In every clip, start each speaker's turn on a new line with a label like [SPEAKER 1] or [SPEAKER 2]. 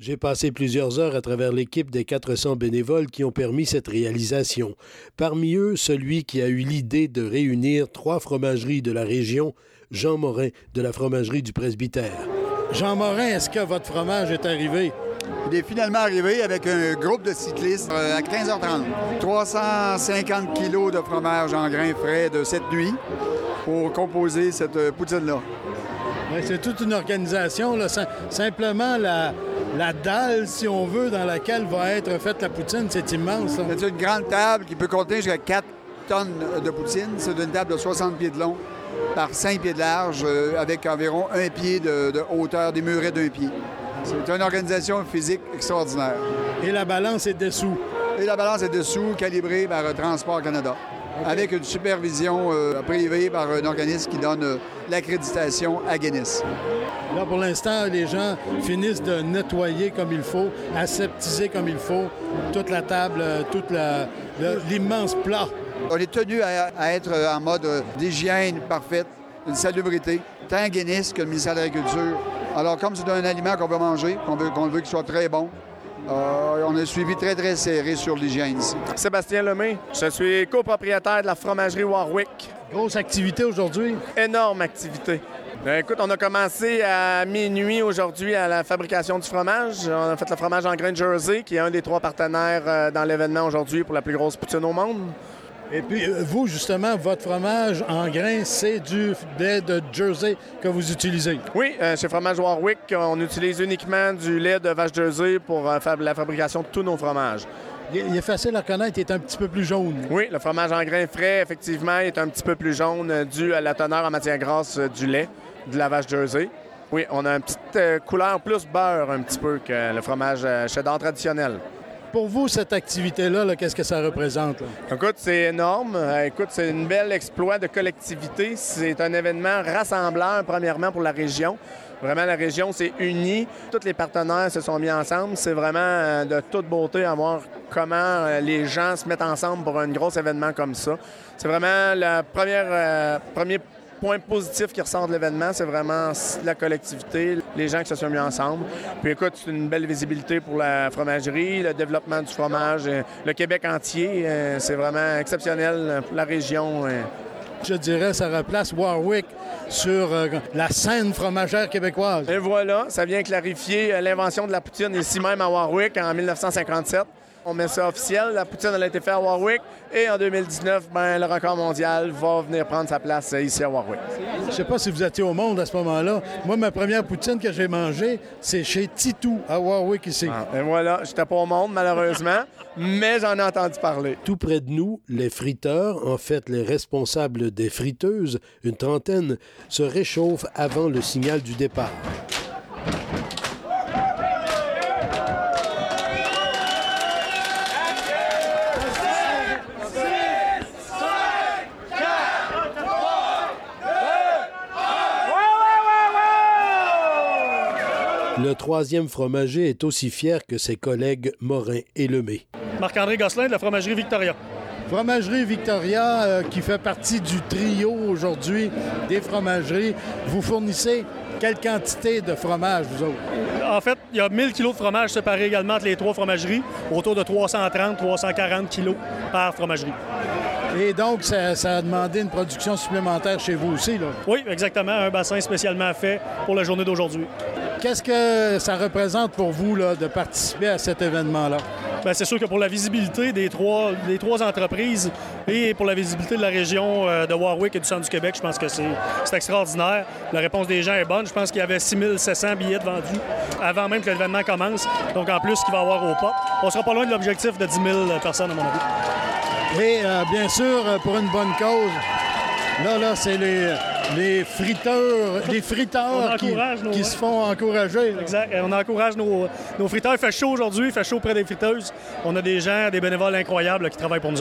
[SPEAKER 1] J'ai passé plusieurs heures à travers l'équipe des 400 bénévoles qui ont permis cette réalisation. Parmi eux, celui qui a eu l'idée de réunir 3 fromageries de la région, Jean Morin, de la fromagerie du Presbytère. Jean Morin, est-ce que votre fromage est arrivé?
[SPEAKER 2] Il est finalement arrivé avec un groupe de cyclistes à 15h30. 350 kilos de fromage en grains frais de cette nuit pour composer cette poutine-là.
[SPEAKER 1] Oui, c'est toute une organisation, là. Simplement la dalle, si on veut, dans laquelle va être faite la poutine, c'est immense. Là.
[SPEAKER 2] C'est une grande table qui peut contenir jusqu'à 4 tonnes de poutine. C'est une table de 60 pieds de long par 5 pieds de large, avec environ 1 pied de hauteur, des murets d'1 pied. C'est une organisation physique extraordinaire.
[SPEAKER 1] Et la balance est dessous.
[SPEAKER 2] Et la balance est dessous, calibrée par Transport Canada. Okay. Avec une supervision privée par un organisme qui donne l'accréditation à Guinness.
[SPEAKER 1] Là, pour l'instant, les gens finissent de nettoyer comme il faut, aseptiser comme il faut, toute la table, l'immense plat.
[SPEAKER 2] On est tenu à être en mode d'hygiène parfaite, une salubrité, tant Guinness que le ministère de l'Agriculture. Alors, comme c'est un aliment qu'on veut manger, qu'on veut qu'il soit très bon, on a un suivi très, très serré sur l'hygiène ici.
[SPEAKER 3] Sébastien Lemay, je suis copropriétaire de la fromagerie Warwick.
[SPEAKER 1] Grosse activité aujourd'hui?
[SPEAKER 3] Énorme activité. Écoute, on a commencé à minuit aujourd'hui à la fabrication du fromage. On a fait le fromage en grains de Jersey, qui est un des 3 partenaires dans l'événement aujourd'hui pour la plus grosse poutine au monde.
[SPEAKER 1] Et puis, vous, justement, votre fromage en grains, c'est du lait de Jersey que vous utilisez?
[SPEAKER 3] Oui, chez Fromage Warwick, on utilise uniquement du lait de vache Jersey pour la fabrication de tous nos fromages.
[SPEAKER 1] Il est facile à reconnaître, il est un petit peu plus jaune.
[SPEAKER 3] Oui, le fromage en grains frais, effectivement, est un petit peu plus jaune dû à la teneur en matière grasse du lait de la vache Jersey. Oui, on a une petite couleur plus beurre un petit peu que le fromage cheddar traditionnel.
[SPEAKER 1] Pour vous, cette activité-là, là, qu'est-ce que ça représente? Là?
[SPEAKER 3] Écoute, c'est énorme. Écoute, c'est une belle exploit de collectivité. C'est un événement rassembleur, premièrement, pour la région. Vraiment, la région s'est unie. Tous les partenaires se sont mis ensemble. C'est vraiment de toute beauté à voir comment les gens se mettent ensemble pour un gros événement comme ça. C'est vraiment le premier point positif qui ressort de l'événement, c'est vraiment la collectivité, les gens qui se sont mis ensemble. Puis écoute, c'est une belle visibilité pour la fromagerie, le développement du fromage, le Québec entier. C'est vraiment exceptionnel pour la région.
[SPEAKER 1] Je dirais, ça replace Warwick sur la scène fromagère québécoise.
[SPEAKER 3] Et voilà, ça vient clarifier l'invention de la poutine ici même à Warwick en 1957. On met ça officiel. La poutine, elle a été faite à Warwick. Et en 2019, le record mondial va venir prendre sa place ici à Warwick.
[SPEAKER 1] Je ne sais pas si vous étiez au monde à ce moment-là. Moi, ma première poutine que j'ai mangée, c'est chez Titou, à Warwick, ici.
[SPEAKER 3] Et voilà, je n'étais pas au monde, malheureusement, mais j'en ai entendu parler.
[SPEAKER 1] Tout près de nous, les friteurs, en fait les responsables des friteuses, une trentaine, se réchauffent avant le signal du départ. Le 3e fromager est aussi fier que ses collègues Morin et Lemay.
[SPEAKER 4] Marc-André Gosselin de la fromagerie Victoria.
[SPEAKER 1] Fromagerie Victoria qui fait partie du trio aujourd'hui des fromageries. Vous fournissez quelle quantité de fromage, vous autres?
[SPEAKER 4] En fait, il y a 1000 kilos de fromage séparés également entre les 3 fromageries, autour de 330-340 kilos par fromagerie.
[SPEAKER 1] Et donc, ça a demandé une production supplémentaire chez vous aussi, là?
[SPEAKER 4] Oui, exactement. Un bassin spécialement fait pour la journée d'aujourd'hui.
[SPEAKER 1] Qu'est-ce que ça représente pour vous là, de participer à cet événement-là?
[SPEAKER 4] Bien, c'est sûr que pour la visibilité des trois entreprises et pour la visibilité de la région de Warwick et du centre du Québec, je pense que c'est extraordinaire. La réponse des gens est bonne. Je pense qu'il y avait 6700 billets de vendus avant même que l'événement commence. Donc, en plus, qu'il va y avoir au pas. On sera pas loin de l'objectif de 10 000 personnes, à mon avis.
[SPEAKER 1] Et bien sûr, pour une bonne cause, là, c'est les friteurs qui se font encourager.
[SPEAKER 4] Exact. On encourage nos friteurs. Il fait chaud aujourd'hui, il fait chaud près des friteuses. On a des gens, des bénévoles incroyables qui travaillent pour nous autres.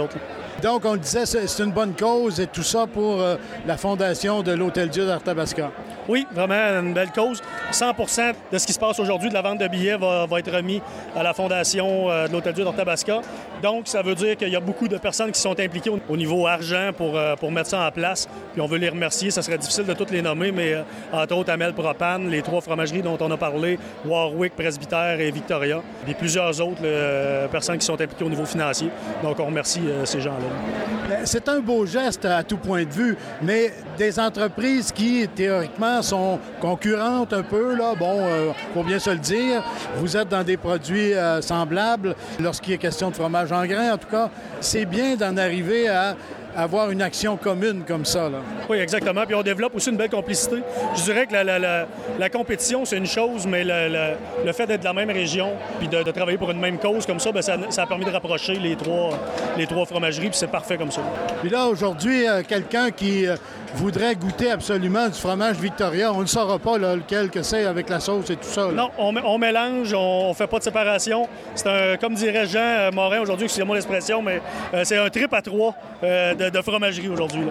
[SPEAKER 5] Donc, on le disait, c'est une bonne cause et tout ça pour la fondation de l'Hôtel-Dieu d'Arthabasca.
[SPEAKER 4] Oui, vraiment une belle cause. 100% de ce qui se passe aujourd'hui de la vente de billets va être remis à la fondation de l'Hôtel-Dieu d'Arthabasca. Donc, ça veut dire qu'il y a beaucoup de personnes qui sont impliquées au niveau argent pour mettre ça en place. Puis on veut les remercier. Ça serait difficile de toutes les nommer, mais entre autres, Amel Propane, les 3 fromageries dont on a parlé, Warwick, Presbytère et Victoria, et plusieurs autres personnes qui sont impliquées au niveau financier. Donc, on remercie ces gens-là.
[SPEAKER 5] C'est un beau geste à tout point de vue, mais des entreprises qui, théoriquement, sont concurrentes un peu, là, faut bien se le dire. Vous êtes dans des produits semblables. Lorsqu'il est question de fromage en grains, en tout cas, c'est bien d'en arriver à avoir une action commune comme ça, là.
[SPEAKER 4] Oui, exactement. Puis on développe aussi une belle complicité. Je dirais que la compétition, c'est une chose, mais le fait d'être de la même région puis de travailler pour une même cause comme ça, bien, ça a permis de rapprocher les trois fromageries, puis c'est parfait comme ça.
[SPEAKER 5] Puis là, aujourd'hui, quelqu'un qui voudrait goûter absolument du fromage Victoria, on ne saura pas là, lequel que c'est avec la sauce et tout ça, là.
[SPEAKER 4] Non, on mélange, on fait pas de séparation. C'est comme dirait Jean Morin aujourd'hui, excusez-moi l'expression, mais c'est un trip à 3 de fromagerie aujourd'hui.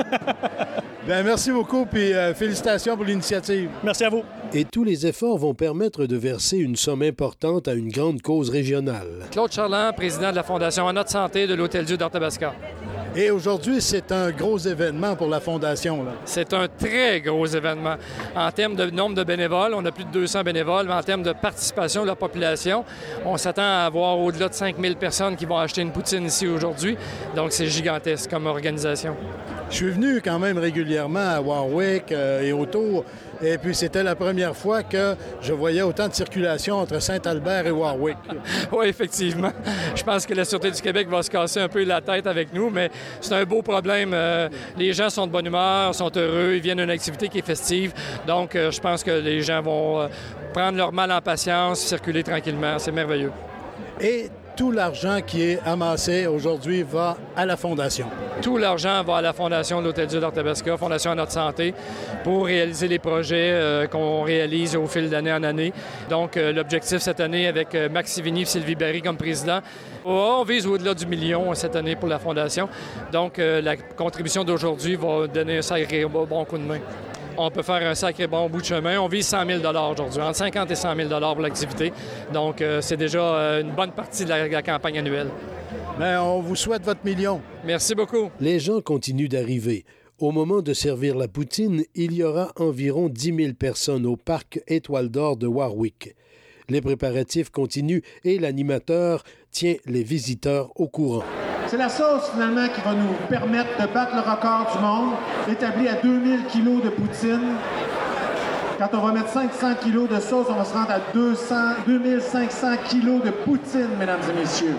[SPEAKER 5] Bien, merci beaucoup, puis félicitations pour l'initiative.
[SPEAKER 4] Merci à vous.
[SPEAKER 1] Et tous les efforts vont permettre de verser une somme importante à une grande cause régionale.
[SPEAKER 6] Claude Charland, président de la Fondation En Notre Santé de l'Hôtel-Dieu d'Arthabasca.
[SPEAKER 5] Et aujourd'hui, c'est un gros événement pour la Fondation, là.
[SPEAKER 6] C'est un très gros événement. En termes de nombre de bénévoles, on a plus de 200 bénévoles, mais en termes de participation de la population, on s'attend à avoir au-delà de 5000 personnes qui vont acheter une poutine ici aujourd'hui. Donc, c'est gigantesque comme organisation.
[SPEAKER 5] Je suis venu quand même régulièrement à Warwick et autour, et puis c'était la première fois que je voyais autant de circulation entre Saint-Albert et Warwick.
[SPEAKER 6] Oui, effectivement. Je pense que la Sûreté du Québec va se casser un peu la tête avec nous, mais c'est un beau problème. Les gens sont de bonne humeur, sont heureux, ils viennent à une activité qui est festive. Donc, je pense que les gens vont prendre leur mal en patience, circuler tranquillement. C'est merveilleux.
[SPEAKER 5] Et tout l'argent qui est amassé aujourd'hui va à la Fondation.
[SPEAKER 6] Tout l'argent va à la Fondation de l'Hôtel-Dieu d'Arthabasca, Fondation En Notre Santé, pour réaliser les projets qu'on réalise au fil d'année en année. Donc, l'objectif cette année, avec Max Sivigny et Sylvie Barry comme président, on vise au-delà du million cette année pour la Fondation. Donc, la contribution d'aujourd'hui va donner un sacré bon coup de main. On peut faire un sacré bon bout de chemin. On vise 100 000 aujourd'hui, entre 50 et 100 000 pour l'activité. Donc, c'est déjà une bonne partie de la campagne annuelle.
[SPEAKER 5] Bien, on vous souhaite votre million.
[SPEAKER 6] Merci beaucoup.
[SPEAKER 1] Les gens continuent d'arriver. Au moment de servir la poutine, il y aura environ 10 000 personnes au parc Étoile d'Or de Warwick. Les préparatifs continuent et l'animateur tient les visiteurs au courant.
[SPEAKER 7] C'est la sauce, finalement, qui va nous permettre de battre le record du monde, établi à 2000 kilos de poutine. Quand on va mettre 500 kilos de sauce, on va se rendre à 2500 kilos de poutine, mesdames et messieurs.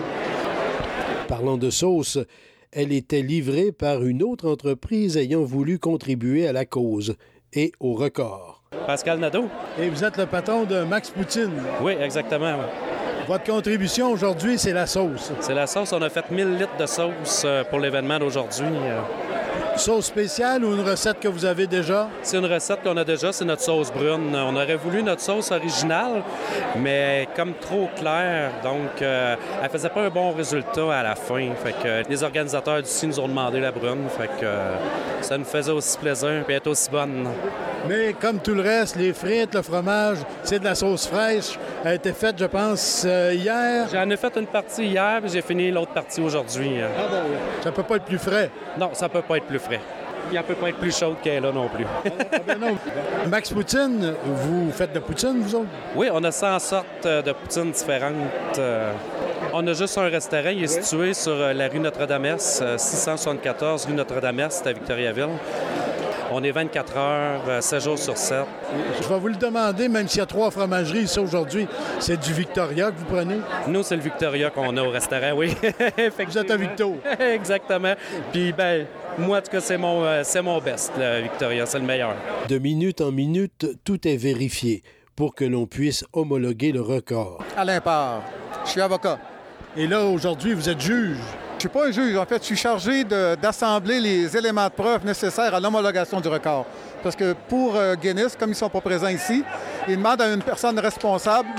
[SPEAKER 1] Parlant de sauce, elle était livrée par une autre entreprise ayant voulu contribuer à la cause et au record.
[SPEAKER 8] Pascal Nadeau.
[SPEAKER 5] Et vous êtes le patron de Max Poutine.
[SPEAKER 8] Oui, exactement. Oui.
[SPEAKER 5] Votre contribution aujourd'hui, c'est la sauce.
[SPEAKER 8] C'est la sauce. On a fait 1000 litres de sauce pour l'événement d'aujourd'hui.
[SPEAKER 5] Sauce spéciale ou une recette que vous avez déjà?
[SPEAKER 8] C'est une recette qu'on a déjà, c'est notre sauce brune. On aurait voulu notre sauce originale, mais comme trop claire, donc elle faisait pas un bon résultat à la fin. Fait que les organisateurs d'ici nous ont demandé la brune, fait que ça nous faisait aussi plaisir et être aussi bonne.
[SPEAKER 5] Mais comme tout le reste, les frites, le fromage, c'est de la sauce fraîche. Elle a été faite, je pense, hier.
[SPEAKER 8] J'en ai fait une partie hier, puis j'ai fini l'autre partie aujourd'hui.
[SPEAKER 5] Ah bon, ça peut pas être plus frais.
[SPEAKER 8] Non, ça peut pas être plus frais. Puis elle peut pas être plus chaude qu'elle est là non plus.
[SPEAKER 5] Non. Max Poutine, vous faites de la poutine, vous autres?
[SPEAKER 8] Oui, on a 100 sortes de poutines différentes. On a juste un restaurant, il est situé sur la rue Notre-Dame-Est, 674 rue Notre-Dame-Est à Victoriaville. On est 24 heures, 7 jours sur 7.
[SPEAKER 5] Je vais vous le demander, même s'il y a 3 fromageries ici aujourd'hui, c'est du Victoria que vous prenez?
[SPEAKER 8] Nous, c'est le Victoria qu'on a au restaurant, oui.
[SPEAKER 5] Vous êtes un Victo?
[SPEAKER 8] Exactement. Puis, ben, moi, en tout cas, c'est mon best, le Victoria, c'est le meilleur.
[SPEAKER 1] De minute en minute, tout est vérifié pour que l'on puisse homologuer le record.
[SPEAKER 9] Alain Parr, je suis avocat.
[SPEAKER 5] Et là, aujourd'hui, vous êtes juge?
[SPEAKER 9] Je ne suis pas un juge. En fait, je suis chargé d'assembler les éléments de preuve nécessaires à l'homologation du record. Parce que pour Guinness, comme ils ne sont pas présents ici, ils demandent à une personne responsable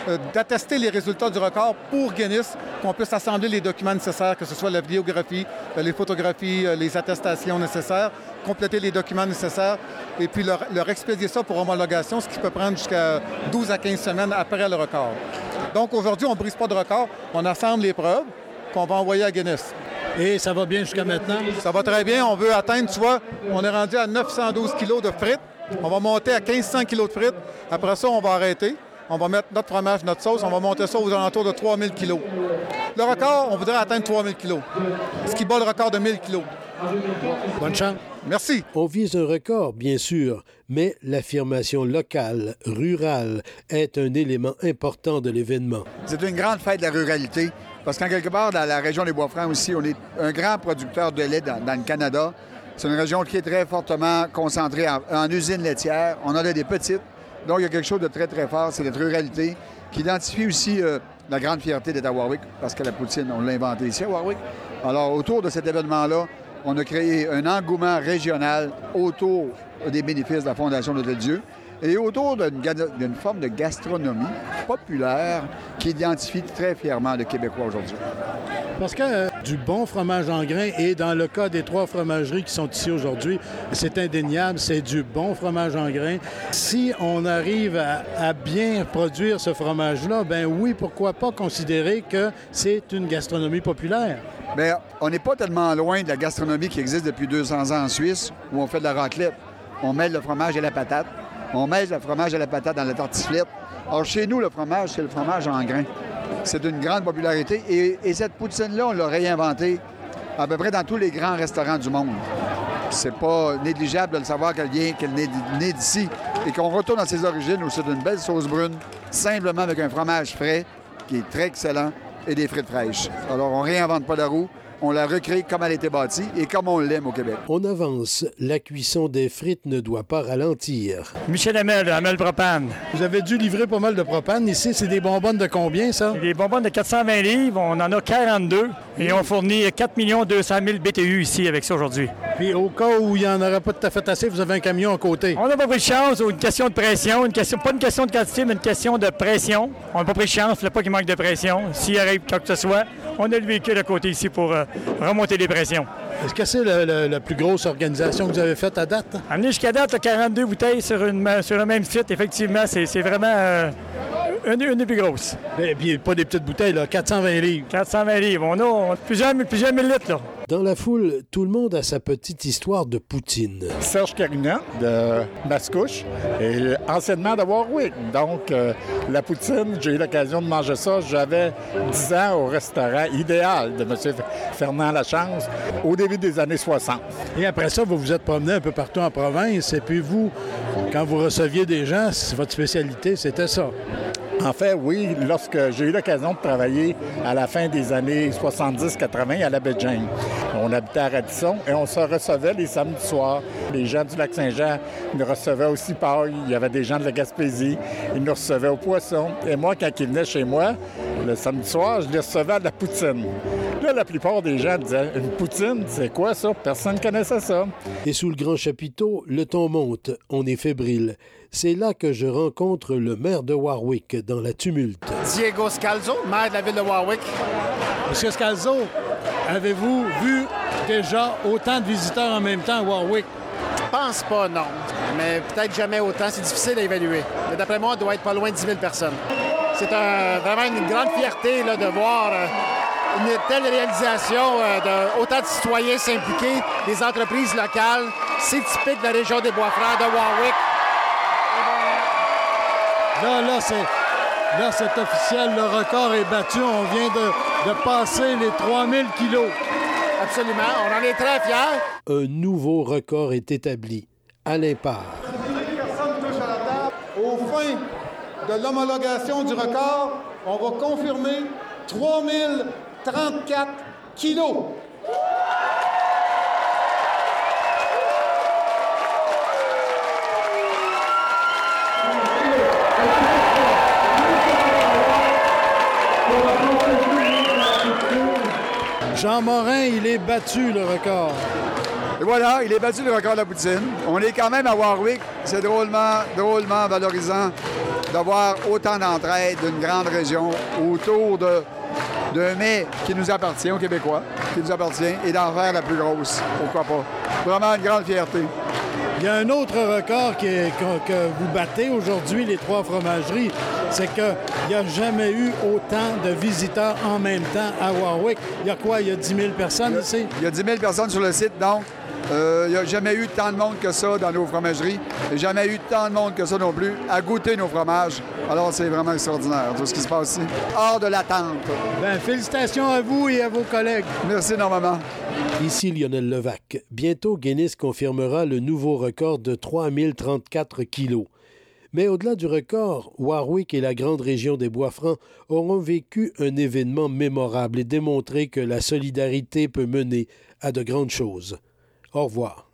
[SPEAKER 9] d'attester les résultats du record pour Guinness, qu'on puisse assembler les documents nécessaires, que ce soit la vidéographie, les photographies, les attestations nécessaires, compléter les documents nécessaires et puis leur expédier ça pour homologation, ce qui peut prendre jusqu'à 12 à 15 semaines après le record. Donc aujourd'hui, on ne brise pas de record, on assemble les preuves qu'on va envoyer à Guinness.
[SPEAKER 5] Et ça va bien jusqu'à maintenant?
[SPEAKER 9] Ça va très bien. On veut atteindre, tu vois, on est rendu à 912 kilos de frites. On va monter à 1500 kilos de frites. Après ça, on va arrêter. On va mettre notre fromage, notre sauce. On va monter ça aux alentours de 3000 kilos. Le record, on voudrait atteindre 3000 kilos, ce qui bat le record de 1000 kilos.
[SPEAKER 5] Bonne chance.
[SPEAKER 9] Merci.
[SPEAKER 1] On vise un record, bien sûr, mais l'affirmation locale, rurale, est un élément important de l'événement.
[SPEAKER 2] C'est une grande fête de la ruralité, parce qu'en quelque part, dans la région des Bois-Francs aussi, on est un grand producteur de lait dans le Canada. C'est une région qui est très fortement concentrée en usines laitières. On en a des petites. Donc, il y a quelque chose de très, très fort. C'est notre ruralité qui identifie aussi la grande fierté d'être à Warwick, parce que la poutine, on l'a inventée ici à Warwick. Alors, autour de cet événement-là, on a créé un engouement régional autour des bénéfices de la Fondation de l'Hôtel-Dieu et autour d'une forme de gastronomie populaire qui identifie très fièrement le Québécois aujourd'hui.
[SPEAKER 5] Parce que du bon fromage en grains, et dans le cas des 3 fromageries qui sont ici aujourd'hui, c'est indéniable, c'est du bon fromage en grains. Si on arrive à bien produire ce fromage-là, ben oui, pourquoi pas considérer que c'est une gastronomie populaire?
[SPEAKER 2] Bien, on n'est pas tellement loin de la gastronomie qui existe depuis 200 ans en Suisse, où on fait de la raclette. On mêle le fromage et la patate. On mêle le fromage et la patate dans la tartiflette. Alors, chez nous, le fromage, c'est le fromage en grains. C'est d'une grande popularité. Et cette poutine-là, on l'a réinventée à peu près dans tous les grands restaurants du monde. C'est pas négligeable de le savoir qu'elle naît d'ici et qu'on retourne à ses origines où c'est une belle sauce brune, simplement avec un fromage frais qui est très excellent et des frites fraîches. Alors, on réinvente pas la roue. On la recrée comme elle a été bâtie et comme on l'aime au Québec.
[SPEAKER 1] On avance. La cuisson des frites ne doit pas ralentir.
[SPEAKER 10] Michel Hamel, Hamel Propane.
[SPEAKER 5] Vous avez dû livrer pas mal de propane. Ici, c'est des bonbonnes de combien, ça?
[SPEAKER 10] Des bonbonnes de 420 livres. On en a 42 et on fournit 4 200 000 BTU ici avec ça aujourd'hui.
[SPEAKER 5] Puis au cas où il n'y en aurait pas tout à fait assez, vous avez un camion à côté.
[SPEAKER 10] On n'a pas pris de chance. Une question de pression. Pas une question de quantité, mais une question de pression. On n'a pas pris de chance. Il ne faut pas qu'il manque de pression. S'il arrive quoi que ce soit, on a le véhicule à côté ici pour remonter les pressions.
[SPEAKER 5] Est-ce que c'est la plus grosse organisation que vous avez faite à date?
[SPEAKER 10] Amener jusqu'à date, 42 bouteilles sur le même site, effectivement, c'est vraiment une des plus grosses.
[SPEAKER 5] Et puis pas des petites bouteilles, là, 420 livres.
[SPEAKER 10] 420 livres. On a plusieurs mille litres, là.
[SPEAKER 1] Dans la foule, tout le monde a sa petite histoire de poutine.
[SPEAKER 11] Serge Carignan de Mascouche et anciennement de Warwick. Donc, la poutine, j'ai eu l'occasion de manger ça. J'avais 10 ans au restaurant idéal de M. Fernand Lachance au début des années 60.
[SPEAKER 5] Et après ça, vous vous êtes promené un peu partout en province. Et puis vous, quand vous receviez des gens, votre spécialité, c'était ça.
[SPEAKER 11] En fait, oui, lorsque j'ai eu l'occasion de travailler à la fin des années 70-80 à la baie James. On habitait à Radisson et on se recevait les samedis soirs. Les gens du Lac-Saint-Jean nous recevaient aussi pareil. Il y avait des gens de la Gaspésie. Ils nous recevaient au poisson. Et moi, quand ils venaient chez moi, le samedi soir, je les recevais à de la poutine. Là, la plupart des gens disaient « Une poutine, c'est quoi ça? Personne ne connaissait ça. »
[SPEAKER 1] Et sous le grand chapiteau, le ton monte. On est fébrile. C'est là que je rencontre le maire de Warwick dans la tumulte.
[SPEAKER 12] Diego Scalzo, maire de la ville de Warwick.
[SPEAKER 5] Monsieur Scalzo, avez-vous vu déjà autant de visiteurs en même temps à Warwick?
[SPEAKER 12] Je pense pas, non. Mais peut-être jamais autant. C'est difficile à évaluer. Mais d'après moi, on doit être pas loin de 10 000 personnes. C'est vraiment une grande fierté là, de voir une telle réalisation, autant de citoyens s'impliquer, des entreprises locales. C'est typique de la région des Bois-Francs, de Warwick.
[SPEAKER 5] Là, c'est officiel. Le record est battu. On vient de passer les 3000 kilos.
[SPEAKER 12] Absolument. On en est très fiers.
[SPEAKER 1] Un nouveau record est établi. Alain Parr.
[SPEAKER 9] Au fin de l'homologation du record, on va confirmer 3034 kilos.
[SPEAKER 5] Jean Morin, il est battu, le record.
[SPEAKER 2] Et voilà, il est battu le record de la poutine. On est quand même à Warwick. C'est drôlement valorisant d'avoir autant d'entraide d'une grande région autour d'un mets qui nous appartient aux Québécois, qui nous appartient, et d'en faire la plus grosse. Pourquoi pas? Vraiment une grande fierté.
[SPEAKER 5] Il y a un autre record que vous battez aujourd'hui, les trois fromageries, c'est qu'il n'y a jamais eu autant de visiteurs en même temps à Warwick. Il y a quoi? Il y a 10 000 personnes ici?
[SPEAKER 2] Il y a 10 000 personnes sur le site, donc il n'y a jamais eu tant de monde que ça dans nos fromageries. Il n'y a jamais eu tant de monde que ça non plus à goûter nos fromages. Alors, c'est vraiment extraordinaire, tout ce qui se passe ici. Hors de l'attente.
[SPEAKER 5] Bien, félicitations à vous et à vos collègues.
[SPEAKER 2] Merci énormément.
[SPEAKER 1] Ici Lionel Levac. Bientôt, Guinness confirmera le nouveau record de 3034 kilos. Mais au-delà du record, Warwick et la grande région des Bois-Francs auront vécu un événement mémorable et démontré que la solidarité peut mener à de grandes choses. Au revoir.